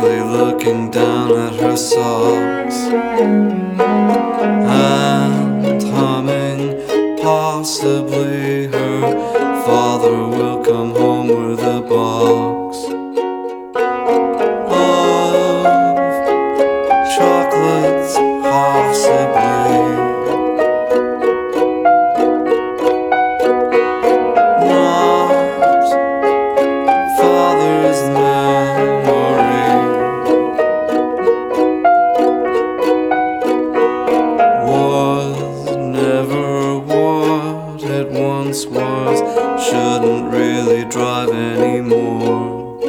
quickly looking down at her socks and humming, possibly her father will come home with a box of chocolates, possibly. Not father's memory. Was never what it once was. Shouldn't really drive anymore.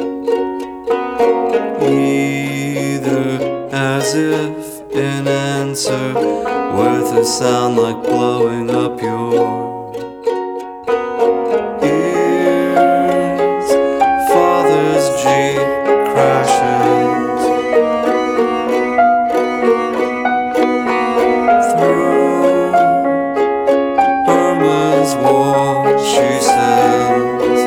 Either as if in answer with a sound like blowing up your ears. Father's Jeep crashes through Irma's wall, she says.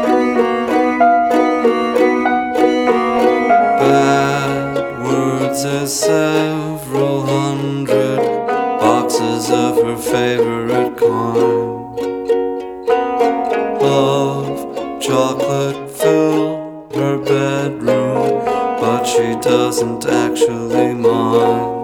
Bad words as several hundred boxes of her favorite kind of chocolate fill her bedroom, but she doesn't actually mind.